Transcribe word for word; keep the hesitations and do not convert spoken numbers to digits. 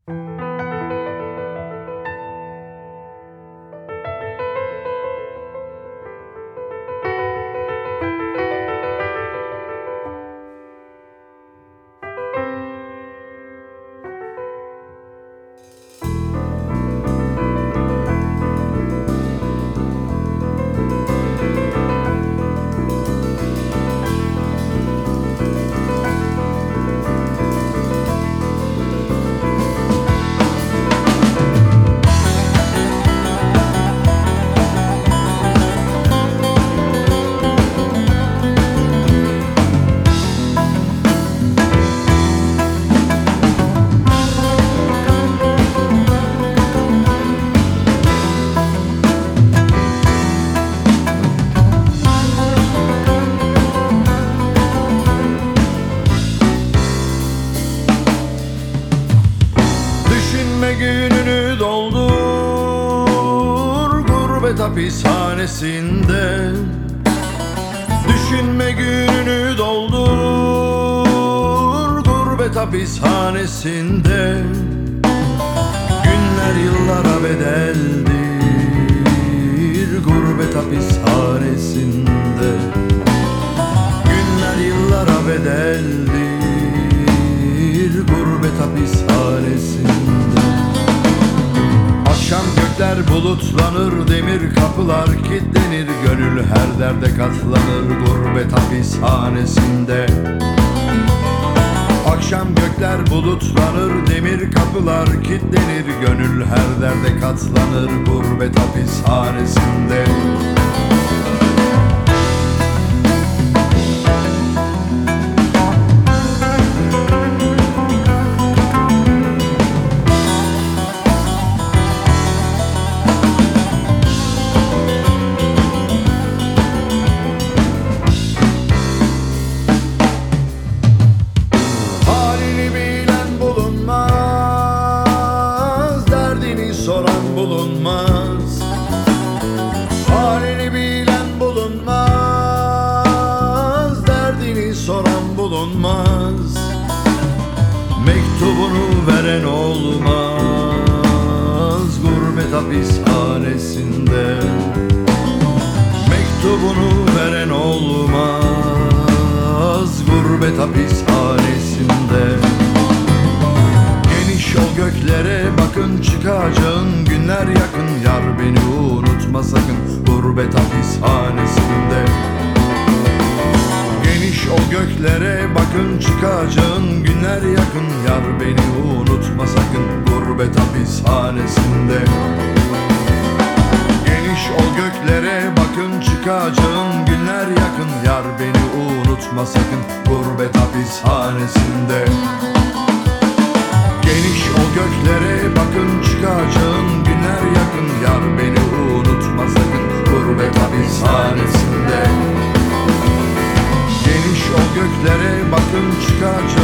Gününü doldur gurbet hapishanesinde. Düşünme gününü doldur gurbet hapishanesinde. Günler yıllara bedeldir gurbet hapishanesinde. Günler yıllara bedeldir gurbet hapishanesinde. Akşam gökler bulutlanır, demir kapılar kilitlenir, gönül her derde katlanır gurbet hapishanesinde. Akşam gökler bulutlanır, demir kapılar kilitlenir, gönül her derde katlanır gurbet hapishanesinde. Soran bulunmaz, halini bilen bulunmaz, derdini soran bulunmaz, mektubunu veren olmaz gurbet hapishanesinde. Mektubunu veren olmaz gurbet hapishanesinde. Geniş o göklere bakın, çıkacağın günler yakın, yar beni unutma sakın gurbet hapishanesinde. Geniş o göklere bakın, çıkacağın günler yakın, yar beni unutma sakın gurbet hapishanesinde. Geniş o göklere bakın, çıkacağın günler yakın, yar beni unutma sakın gurbet hapishanesinde. Geniş o göklere bakın, çıkacağın günler yakın, yar beni unutma sakın gurbet hapishanesinde. Geniş o göklere bakın, çıkacağın